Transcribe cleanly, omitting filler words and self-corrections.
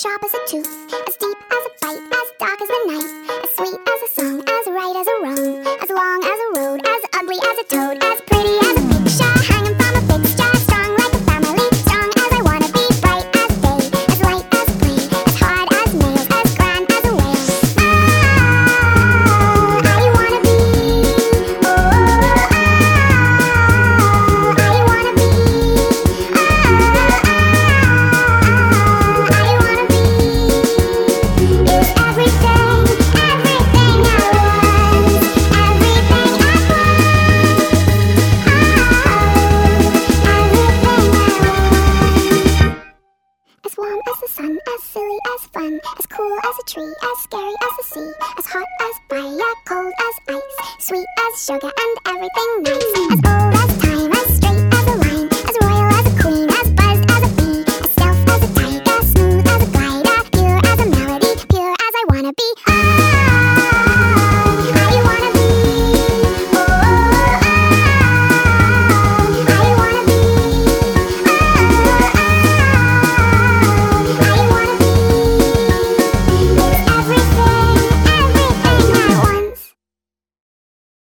sharp as a tooth, as deep as a bite, as dark as the night, as sweet as a song, as right as a wrong, as long as a road, as ugly as a toad, as pretty as a picture hanging from a fixture, strong like a family, strong as I wanna be, bright as day, as light as a plane, as hard as nails, as grand as a whale. I wanna be, oh, I wanna be, is everything, everything I want, everything I want, everything I want. As warm as the sun, as silly as fun, as cool as a tree, as scary as the sea, as hot as fire, cold as ice, sweet as sugar and everything nice, as old